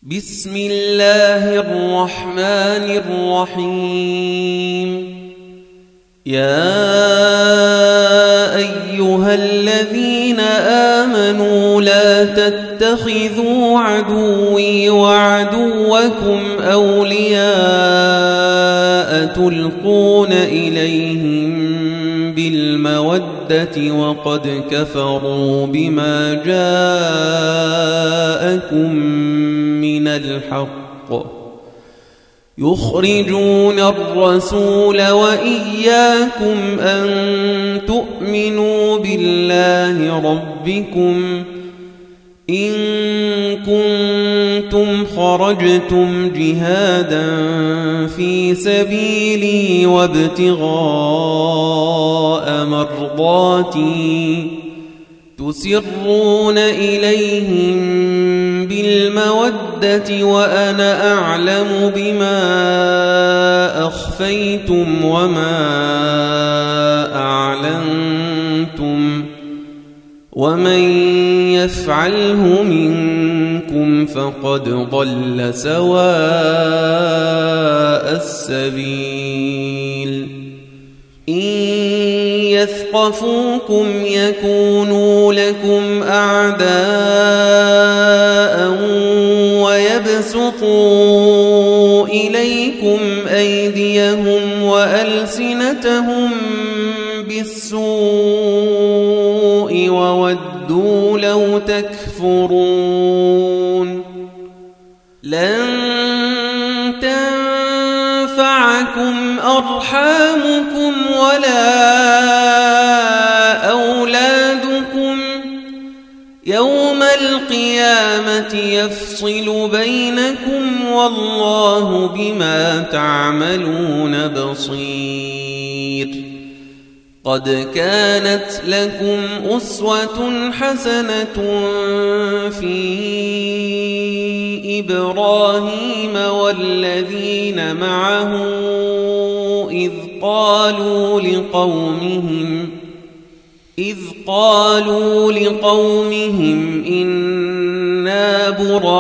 بسم الله الرحمن الرحيم. يا أيها الذين آمنوا لا تتخذوا عدوي وعدوكم أولياء تلقون إليهم بالمودة وقد كفروا بما جاءكم من الحق يخرجون الرسول وإياكم أن تؤمنوا بالله ربكم إن كنتم خرجتم جهادا في سبيلي وابتغاء مرضاتي تسرون إليهم بالمودة وأنا أعلم بما أخفيتم وما أعلنتم ومن يفعله منكم فقد ضل سواء السبيل. إن يثقفوكم يكونوا لكم أعداء ويبسطوا إليكم أيديهم وألسنتهم بالسوء وودوا لو تكفرون. لن تنفعكم أرحامكم ولا أولادكم يوم القيامة يفصل بينكم والله بما تعملون بصير. قد كانت لكم أسوة حسنة في إبراهيم والذين معه إذ قالوا لقومهم إنا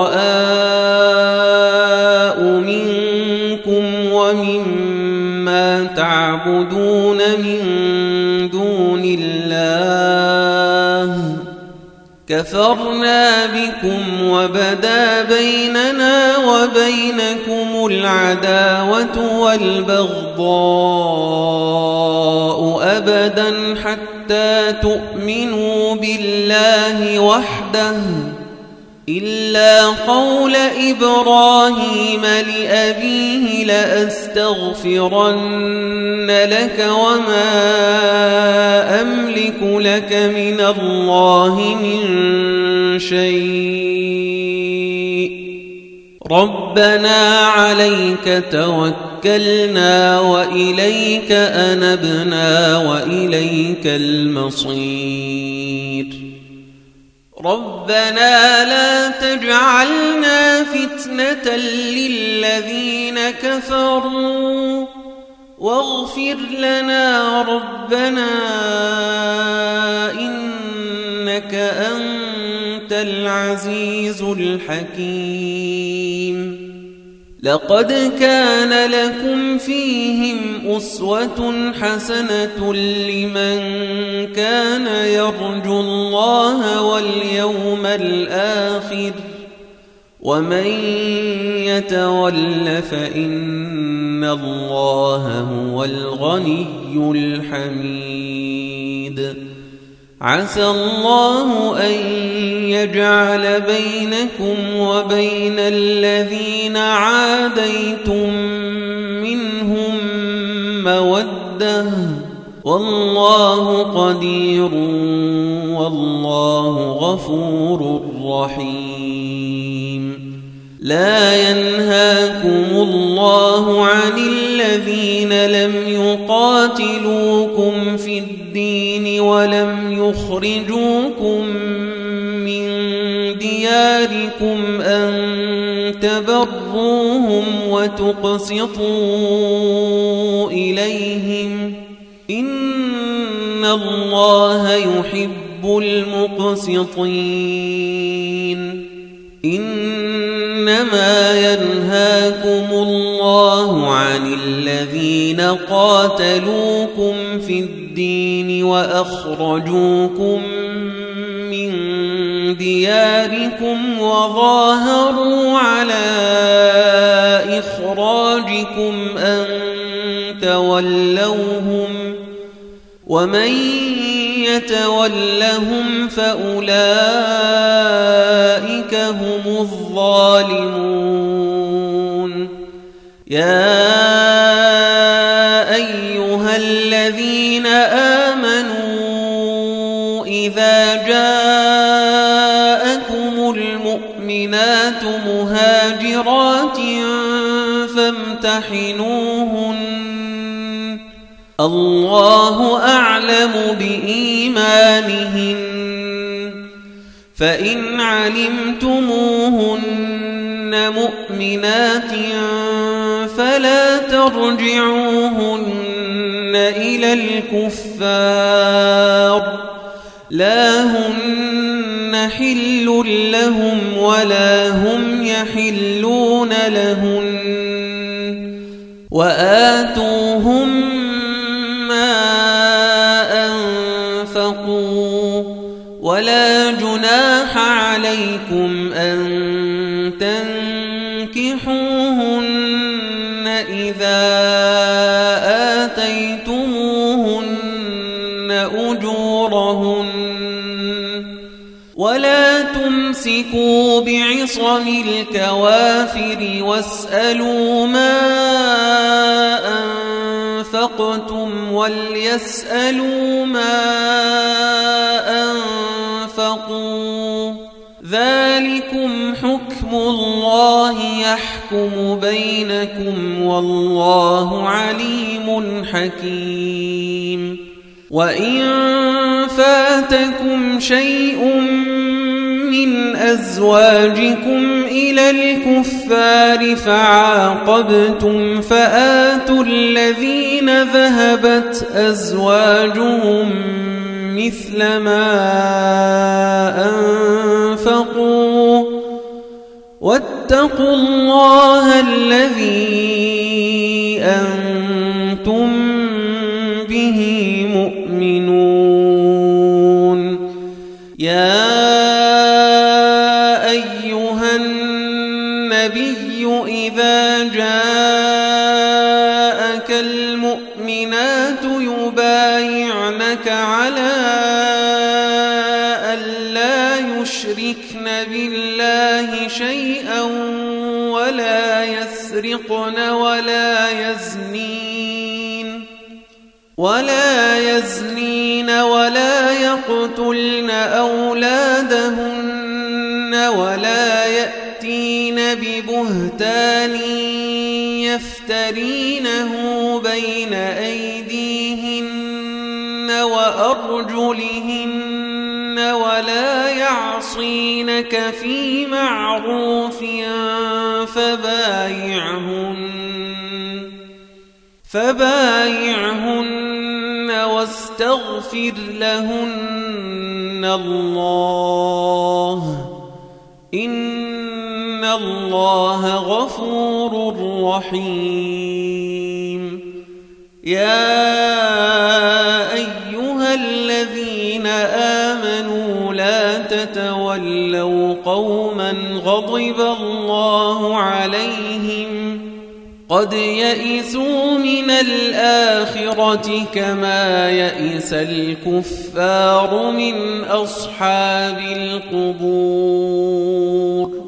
براء منكم ومما تعبدون من دون الله كفرنا بكم وبدا بيننا وبينكم العداوة والبغضاء أبدا حتى تؤمنوا بالله وحده إلا قول إبراهيم لأبيه لأستغفرن لك وما أملك لك من الله من شيء ربنا عليك توكلنا وإليك أنبنا وإليك المصير. ربنا لا تجعلنا فتنة للذين كفروا واغفر لنا ربنا إنك أنت العزيز الحكيم. لقد كان لكم فيهم أسوة حسنة لمن كان يرجو الله واليوم الآخر ومن يتول فإن الله هو الغني الحميد. عسى الله أن يجعل بينكم وبين الذين عاديتم منهم مودة والله قدير والله غفور رحيم. لا ينهاكم الله عن الذين لم يقاتلوكم في الدين ولم يخرجوكم من دياركم أن تبروهم وتقسطوا إليهم إن الله يحب المقسطين. إن إنما ينهاكم الله عن الذين قاتلوكم في الدين وأخرجوكم من دياركم وظاهروا على إخراجكم أن تولوهم ومن يتولهم فأولئك هم الظالمون يا أيها الذين آمنوا إذا جاءكم المؤمنات مهاجرات فامتحنوهن الله أعلم بإيمانهن فإن علمتموهن مؤمنات فلا ترجعوهن إلى الكفار لا هن حل لهم ولا هم يحلون لهن وآتوهم ما أنفقوا ولا جناح عليكم أن تنكحوهن إذا آتيتموهن أجورهن ولا تمسكوا بعصم الكوافر واسألوا ما أنفقتم وليسألوا ما أنفقوا ذلكم حكم الله يحكم بينكم والله عليم حكيم وإن فاتكم شيء من أزواجكم إلى الكفار فعاقبتم فآتوا الذين ذهبت أزواجهم مثل ما أنفقوا واتقوا الله الذي أنتم به مؤمنون يا أيها النبي إذا جاءك المؤمنات يبايعنك على ألا يشركن بالله شيئا ولا يسرقن ولا يزنين ولا يقتلن أولادهن ولا يأتين ببهتان يفترينه بين أيديهن وأرجلهن ولا يعصينك في معروف فبايعهن واستغفر لهن الله إن الله غفور رحيم يا أيها الذين آمنوا لا تتولوا قوما غضب الله عليهم قد يئسوا من الآخرة كما يئس الكفار من أصحاب القبور